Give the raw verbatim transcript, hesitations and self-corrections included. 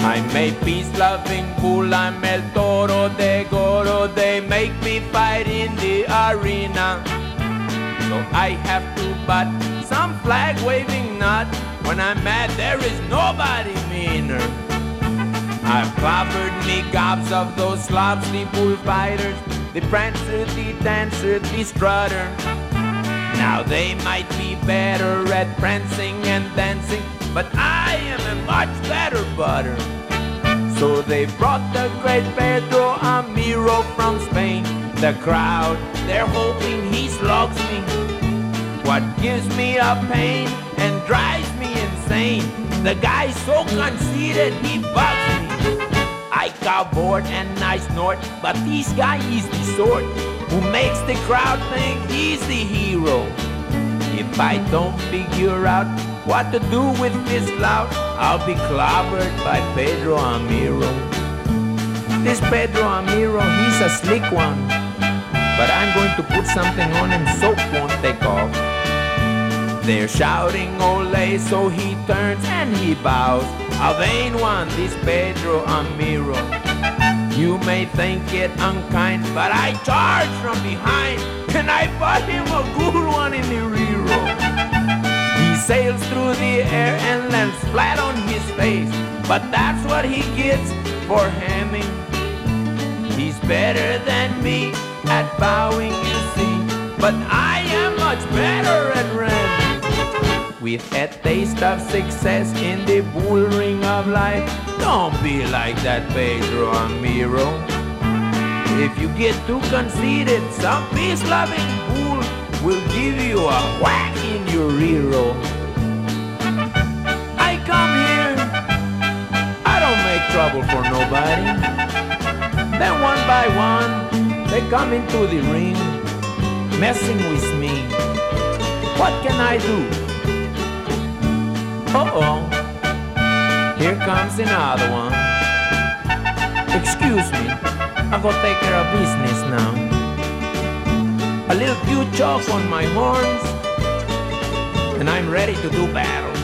I'm a peace-loving bull, I'm el toro de goro. They make me fight in the arena, so I have to butt some flag-waving nut. When I'm mad, there is nobody meaner. I've clobbered me gobs of those slobs, the bullfighters, the prancer, the dancer, the strutter. Now they might be better at prancing and dancing, but I am a much better butter. So they brought the great Pedro Amiro from Spain. The crowd, they're hoping he slugs me. What gives me a pain and drives me insane, the guy's so conceited, he bugs me. I cowboard and I snort, but this guy is the sort who makes the crowd think he's the hero. If I don't figure out what to do with this clout, I'll be clobbered by Pedro Amiro. This Pedro Amiro, he's a slick one, but I'm going to put something on him soap won't take off. They're shouting ole, so he turns and he bows. A vain one, this Pedro Amiro. You may think it unkind, but I charge from behind, and I butt him a good one in the rear row. He sails through the air and lands flat on his face, but that's what he gets for hamming. He's better than me at bowing, you see, but I am much better at ramming. With a taste of success in the bull ring of life, don't be like that Pedro Amiro. If you get too conceited, some peace-loving bull will give you a whack in your rear row. I come here, I don't make trouble for nobody. Then one by one, they come into the ring, messing with me. What can I do? Uh-oh, here comes another one. Excuse me, I'll go take care of business now. A little cute chalk on my horns, and I'm ready to do battle.